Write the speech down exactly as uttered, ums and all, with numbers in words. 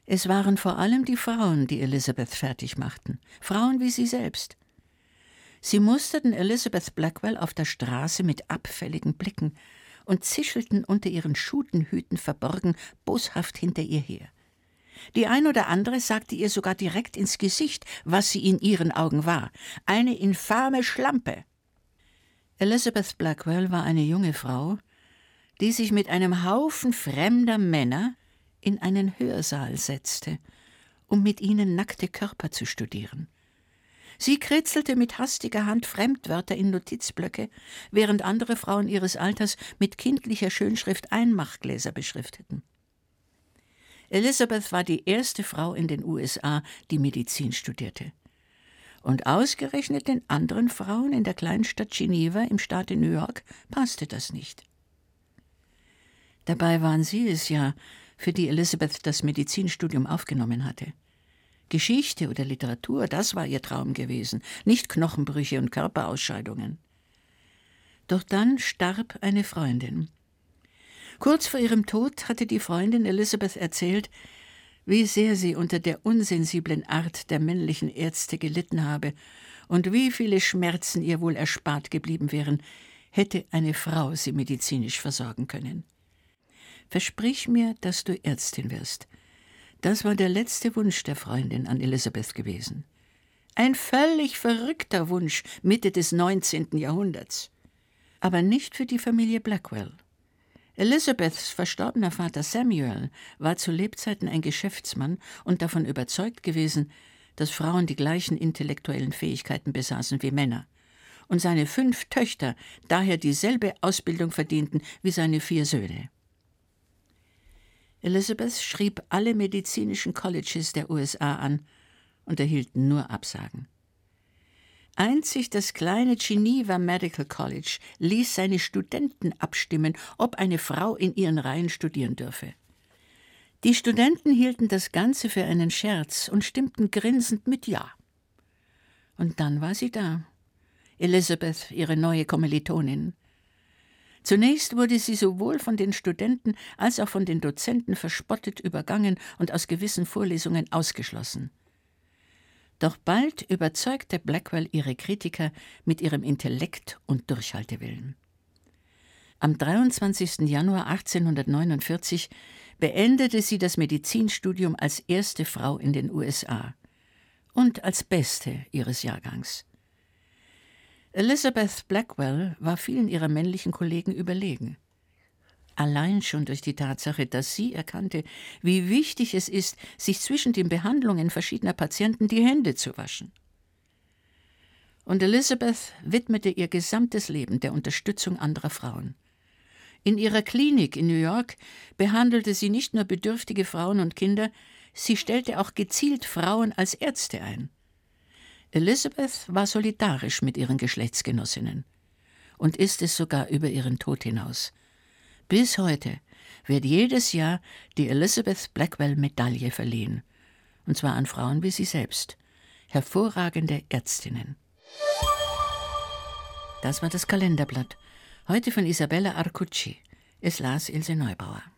Es waren vor allem die Frauen, die Elizabeth fertig machten, Frauen wie sie selbst. Sie musterten Elizabeth Blackwell auf der Straße mit abfälligen Blicken und zischelten unter ihren Schutenhüten verborgen boshaft hinter ihr her. Die ein oder andere sagte ihr sogar direkt ins Gesicht, was sie in ihren Augen war: eine infame Schlampe. Elizabeth Blackwell war eine junge Frau, die sich mit einem Haufen fremder Männer in einen Hörsaal setzte, um mit ihnen nackte Körper zu studieren. Sie kritzelte mit hastiger Hand Fremdwörter in Notizblöcke, während andere Frauen ihres Alters mit kindlicher Schönschrift Einmachgläser beschrifteten. Elizabeth war die erste Frau in den U S A, die Medizin studierte. Und ausgerechnet den anderen Frauen in der Kleinstadt Geneva im Staate New York passte das nicht. Dabei waren sie es ja, für die Elizabeth das Medizinstudium aufgenommen hatte. Geschichte oder Literatur, das war ihr Traum gewesen, nicht Knochenbrüche und Körperausscheidungen. Doch dann starb eine Freundin. Kurz vor ihrem Tod hatte die Freundin Elizabeth erzählt, wie sehr sie unter der unsensiblen Art der männlichen Ärzte gelitten habe und wie viele Schmerzen ihr wohl erspart geblieben wären, hätte eine Frau sie medizinisch versorgen können. »Versprich mir, dass du Ärztin wirst.« Das war der letzte Wunsch der Freundin an Elizabeth gewesen. Ein völlig verrückter Wunsch Mitte des neunzehnten Jahrhunderts. Aber nicht für die Familie Blackwell. Elizabeths verstorbener Vater Samuel war zu Lebzeiten ein Geschäftsmann und davon überzeugt gewesen, dass Frauen die gleichen intellektuellen Fähigkeiten besaßen wie Männer und seine fünf Töchter daher dieselbe Ausbildung verdienten wie seine vier Söhne. Elizabeth schrieb alle medizinischen Colleges der U S A an und erhielt nur Absagen. Einzig das kleine Geneva Medical College ließ seine Studenten abstimmen, ob eine Frau in ihren Reihen studieren dürfe. Die Studenten hielten das Ganze für einen Scherz und stimmten grinsend mit Ja. Und dann war sie da, Elizabeth, ihre neue Kommilitonin. Zunächst wurde sie sowohl von den Studenten als auch von den Dozenten verspottet, übergangen und aus gewissen Vorlesungen ausgeschlossen. Doch bald überzeugte Blackwell ihre Kritiker mit ihrem Intellekt und Durchhaltewillen. Am dreiundzwanzigsten Januar achtzehnhundertneunundvierzig beendete sie das Medizinstudium als erste Frau in den U S A und als Beste ihres Jahrgangs. Elizabeth Blackwell war vielen ihrer männlichen Kollegen überlegen. Allein schon durch die Tatsache, dass sie erkannte, wie wichtig es ist, sich zwischen den Behandlungen verschiedener Patienten die Hände zu waschen. Und Elizabeth widmete ihr gesamtes Leben der Unterstützung anderer Frauen. In ihrer Klinik in New York behandelte sie nicht nur bedürftige Frauen und Kinder, sie stellte auch gezielt Frauen als Ärzte ein. Elizabeth war solidarisch mit ihren Geschlechtsgenossinnen und ist es sogar über ihren Tod hinaus. Bis heute wird jedes Jahr die Elizabeth Blackwell-Medaille verliehen, und zwar an Frauen wie sie selbst, hervorragende Ärztinnen. Das war das Kalenderblatt, heute von Isabella Arcucci. Es las Ilse Neubauer.